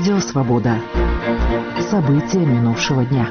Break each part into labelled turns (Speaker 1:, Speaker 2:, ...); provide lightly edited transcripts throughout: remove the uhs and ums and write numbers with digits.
Speaker 1: Радио «Свобода». События минувшего дня.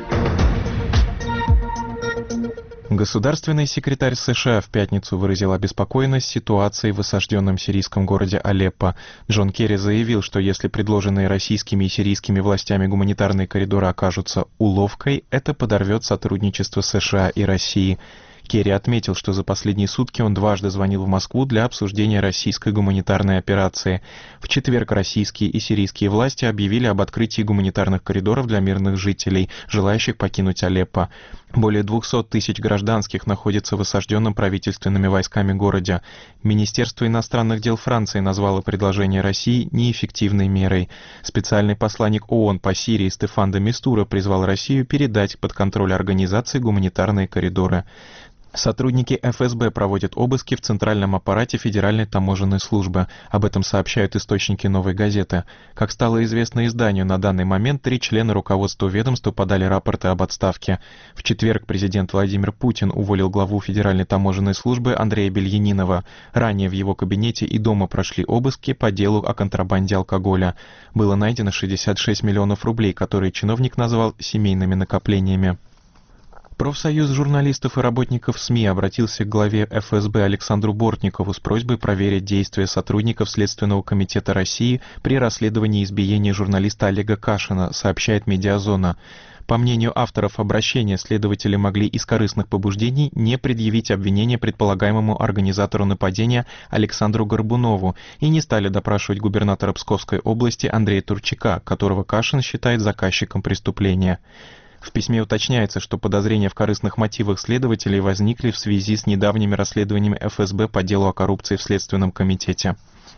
Speaker 2: Государственный секретарь США в пятницу выразил обеспокоенность ситуацией в осажденном сирийском городе Алеппо. Джон Керри заявил, что если предложенные российскими и сирийскими властями гуманитарные коридоры окажутся уловкой, это подорвет сотрудничество США и России. Керри отметил, что за последние сутки он дважды звонил в Москву для обсуждения российской гуманитарной операции. В четверг российские и сирийские власти объявили об открытии гуманитарных коридоров для мирных жителей, желающих покинуть Алеппо. Более 200 тысяч гражданских находятся в осажденном правительственными войсками городе. Министерство иностранных дел Франции назвало предложение России неэффективной мерой. Специальный посланник ООН по Сирии Стефан де Мистура призвал Россию передать под контроль организации гуманитарные коридоры. Сотрудники ФСБ проводят обыски в центральном аппарате Федеральной таможенной службы. Об этом сообщают источники «Новой газеты». Как стало известно изданию, на данный момент 3 члена руководства ведомства подали рапорты об отставке. В четверг президент Владимир Путин уволил главу Федеральной таможенной службы Андрея Бельянинова. Ранее в его кабинете и дома прошли обыски по делу о контрабанде алкоголя. Было найдено 66 миллионов рублей, которые чиновник назвал семейными накоплениями. Профсоюз журналистов и работников СМИ обратился к главе ФСБ Александру Бортникову с просьбой проверить действия сотрудников Следственного комитета России при расследовании избиения журналиста Олега Кашина, сообщает «Медиазона». По мнению авторов обращения, следователи могли из корыстных побуждений не предъявить обвинение предполагаемому организатору нападения Александру Горбунову и не стали допрашивать губернатора Псковской области Андрея Турчака, которого Кашин считает заказчиком преступления. В письме уточняется, что подозрения в корыстных мотивах следователей возникли в связи с недавними расследованиями ФСБ по делу о коррупции в Следственном комитете.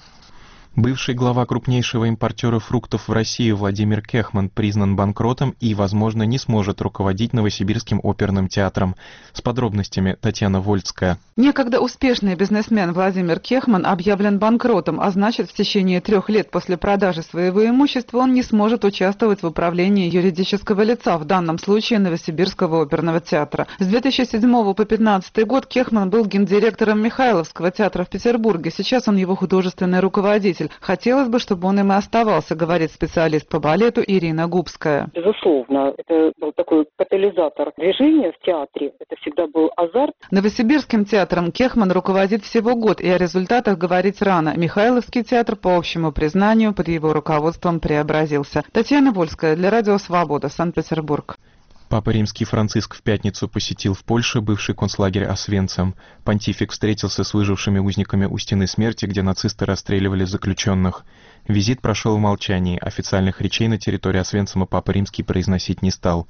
Speaker 2: Бывший глава крупнейшего импортера фруктов в Россию Владимир Кехман признан банкротом и, возможно, не сможет руководить Новосибирским оперным театром. С подробностями Татьяна Вольцкая.
Speaker 3: Некогда успешный бизнесмен Владимир Кехман объявлен банкротом, а значит, в течение 3 лет после продажи своего имущества он не сможет участвовать в управлении юридического лица, в данном случае Новосибирского оперного театра. С 2007 по 2015 год Кехман был гендиректором Михайловского театра в Петербурге. Сейчас он его художественный руководитель. Хотелось бы, чтобы он им и оставался, говорит специалист по балету Ирина Губская.
Speaker 4: Безусловно, это был такой катализатор движения в театре. Это всегда был азарт.
Speaker 3: Новосибирским театром Кехман руководит всего год, и о результатах говорить рано. Михайловский театр, по общему признанию, под его руководством преобразился. Татьяна Вольская для Радио «Свобода», Санкт-Петербург.
Speaker 2: Папа Римский Франциск в пятницу посетил в Польше бывший концлагерь Освенцим. Понтифик встретился с выжившими узниками у стены смерти, где нацисты расстреливали заключенных. Визит прошел в молчании. Официальных речей на территории Освенцима Папа Римский произносить не стал.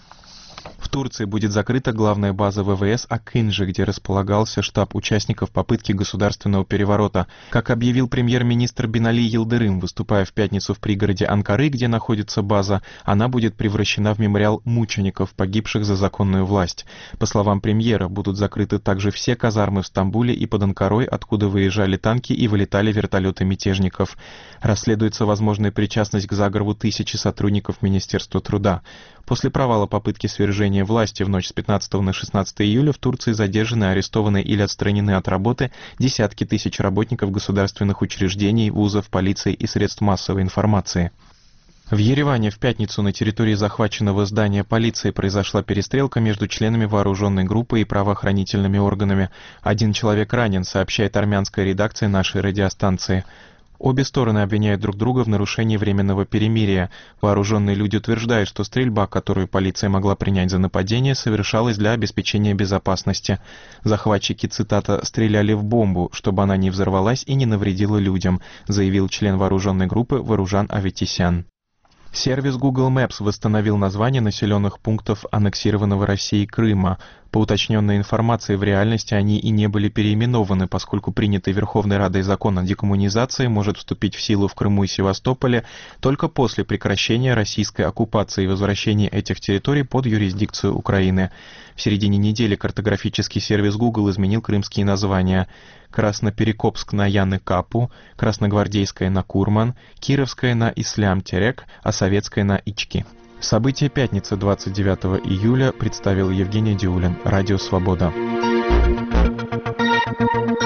Speaker 2: В Турции будет закрыта главная база ВВС Акинджи, где располагался штаб участников попытки государственного переворота. Как объявил премьер-министр Бинали Йылдырым, выступая в пятницу в пригороде Анкары, где находится база, она будет превращена в мемориал мучеников, погибших за законную власть. По словам премьера, будут закрыты также все казармы в Стамбуле и под Анкарой, откуда выезжали танки и вылетали вертолеты мятежников. Расследуется возможная причастность к заговору тысячи сотрудников Министерства труда. После провала попытки свержения власти в ночь с 15 на 16 июля в Турции задержаны, арестованы или отстранены от работы десятки тысяч работников государственных учреждений, вузов, полиции и средств массовой информации. В Ереване в пятницу на территории захваченного здания полиции произошла перестрелка между членами вооруженной группы и правоохранительными органами. 1 человек ранен, сообщает армянская редакция нашей радиостанции. Обе стороны обвиняют друг друга в нарушении временного перемирия. Вооруженные люди утверждают, что стрельба, которую полиция могла принять за нападение, совершалась для обеспечения безопасности. Захватчики, цитата, «стреляли в бомбу, чтобы она не взорвалась и не навредила людям», заявил член вооруженной группы Варужан Аветисян. Сервис Google Maps восстановил название населенных пунктов аннексированного Россией Крыма. По уточненной информации, в реальности они и не были переименованы, поскольку принятый Верховной Радой закон о декоммунизации может вступить в силу в Крыму и Севастополе только после прекращения российской оккупации и возвращения этих территорий под юрисдикцию Украины. В середине недели картографический сервис Google изменил крымские названия: Красноперекопск на Яны-Капу, Красногвардейская на Курман, Кировская на Ислам-Терек, а Советская на Ички. События пятницы 29 июля представил Евгений Диулин. Радио «Свобода».